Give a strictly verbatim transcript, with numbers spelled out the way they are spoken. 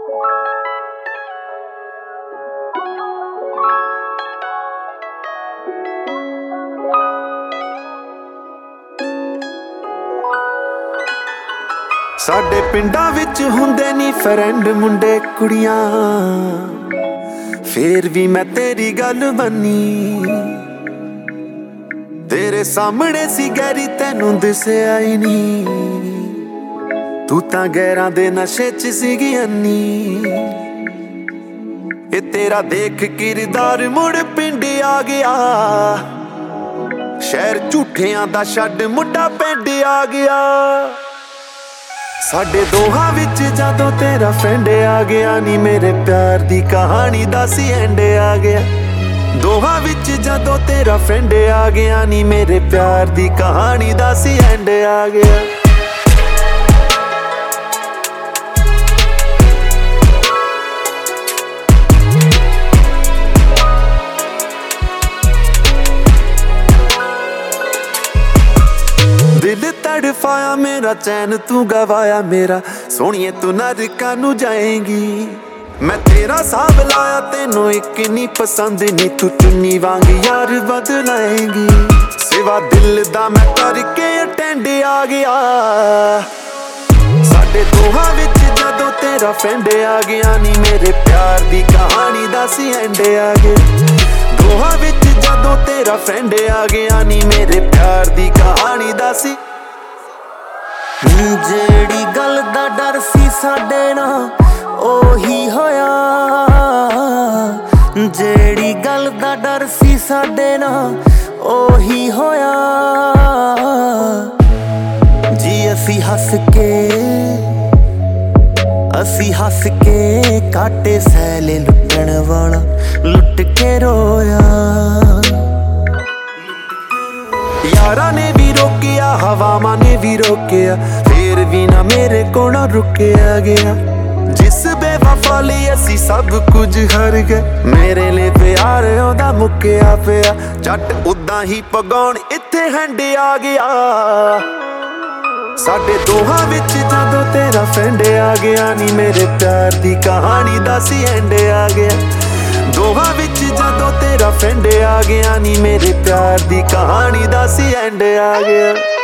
ਸਾਡੇ ਪਿੰਡਾਂ ਵਿੱਚ ਹੁੰਦੇ ਨੀ ਫਰੈਂਡ ਮੁੰਡੇ ਕੁੜੀਆਂ, ਫੇਰ ਵੀ ਮੈਂ ਤੇਰੀ ਗੱਲ ਮੰਨੀ। ਤੇਰੇ ਸਾਹਮਣੇ ਸੀ ਗੈਰੀ ਤੈਨੂੰ ਦਿਸਿਆ ਹੀ ਨੀ, ਤੂੰ ਤਾਂ ਗੈਰਾਂ ਦੇ ਨਸ਼ੇ ਚ ਸੀਗੀ ਅੰਨੀ। ਇਹ ਤੇਰਾ ਦੇਖ ਕਿਰਦਾਰ ਮੁੜ ਪਿੰਡ ਆ ਗਿਆ, ਸ਼ਹਿਰ ਝੂਠਿਆਂ ਦਾ ਛੱਡ ਮੁੰਡਾ ਪਿੰਡ ਆ ਗਿਆ। ਸਾਡੇ ਦੋਹਾਂ ਵਿੱਚ ਜਦੋਂ ਤੇਰਾ ਫਰੈਂਡ ਆ ਗਿਆ ਨੀ, ਮੇਰੇ ਪਿਆਰ ਦੀ ਕਹਾਣੀ ਦਾ ਸੀ ਐਂਡ ਆ ਗਿਆ। ਦੋਹਾਂ ਵਿੱਚ ਜਦੋਂ ਤੇਰਾ ਫਰੈਂਡ ਆ ਗਿਆ ਨੀ, ਮੇਰੇ ਪਿਆਰ ਦੀ ਕਹਾਣੀ ਦਾ ਸੀ ਐਂਡ ਆ ਗਿਆ। ਦਿਲ ਤੜਫਾਇਆ ਮੇਰਾ, ਚੈਨ ਤੂੰ ਗਵਾਇਆ ਮੇਰਾ, ਸੋਹਣੀਏ ਤੂੰ ਨਰਕਾਂ ਨੂੰ ਜਾਏਂਗੀ। ਮੈਂ ਤੇਰਾ ਸਾਬ ਲਾਇਆ ਤੈਨੂੰ ਇੱਕ ਨੀ ਪਸੰਦ ਨੀ, ਤੂੰ ਚੁੰਨੀ ਵਾਂਗ ਯਾਰ ਬਦਲਾਏਂਗੀ। ਸਿਵਾ ਦਿਲ ਦਾ ਮੈਂ ਕਰਕੇ ਅਟੈਂਡ ਆ ਗਿਆ। ਸਾਡੇ ਦੋਹਾਂ ਵਿੱਚ ਜਦੋਂ ਤੇਰਾ ਫਰੈਂਡ ਆ ਗਿਆ ਨੀ, ਮੇਰੇ ਪਿਆਰ ਦੀ ਕਹਾਣੀ ਦਾ ਸੀ ਐਂਡ ਆ ਗਿਆ। ਦੋਹਾਂ ਵਿੱਚ ਜਦੋਂ ਤੇਰਾ ਫਰੈਂਡ ਆ ਗਿਆ ਨੀ, ਮੇਰੇ ਪਿਆਰ ਦੀ ਕਹਾਣੀ ਦਾ ਸੀ। ਜਿਹੜੀ ਗੱਲ ਦਾ ਡਰ ਸੀ ਸਾਡੇ ਨਾਲ ਉਹੀ ਹੋਇਆ, ਜਿਹੜੀ ਗੱਲ ਦਾ ਡਰ ਸੀ ਸਾਡੇ ਨਾਲ ਉਹੀ ਹੋਇਆ। ਜੀ ਅਸੀਂ ਹੱਸ ਕੇ ਅਸੀਂ ਹੱਸ ਕੇ ਕਾਟੇ ਸੈਲੇ ਲੁੱਟਣ ਵਾਲਾ ਲੁੱਟ ਕੇ ਰੋਇਆ। ਯਾਰਾਂ ਨੇ ਵੀ ਰੋਕਿਆ, ਹਵਾਵਾਂ ਨੇ ਵੀ ਰੋਕਿਆ, ਫੇਰ ਵੀ ਨਾ ਮੇਰੇ ਕੋਲੋਂ ਰੁਕਿਆ ਗਿਆ। ਜਿਸ ਬੇਵਫਾ ਲਈ ਅਸੀਂ ਸਭ ਕੁਝ ਹਾਰ ਗਏ, ਮੇਰੇ ਲਈ ਪਿਆਰ ਉਹਦਾ ਮੁੱਕਿਆ ਪਿਆ। ਜੱਟ ਉਦਾਂ ਹੀ ਪਗਾਉਣ ਇੱਥੇ ਹੈਂਡ ਆ ਗਿਆ। ਸਾਡੇ ਦੋਹਾਂ ਵਿੱਚ ਜਦੋਂ ਤੇਰਾ ਫਰੈਂਡ ਆ ਗਿਆ ਨੀ, ਮੇਰੇ ਪਿਆਰ ਦੀ ਕਹਾਣੀ ਦਾ ਸੀ ਐਂਡ ਆ ਗਿਆ। ਦੋਹਾਂ ਵਿੱਚ ਜਦੋਂ ਤੇਰਾ ਫਰੈਂਡ ਆ ਗਿਆ ਨੀ, ਮੇਰੇ ਪਿਆਰ ਦੀ ਕਹਾਣੀ ਦਾ ਸੀ ਐਂਡ ਆ ਗਿਆ।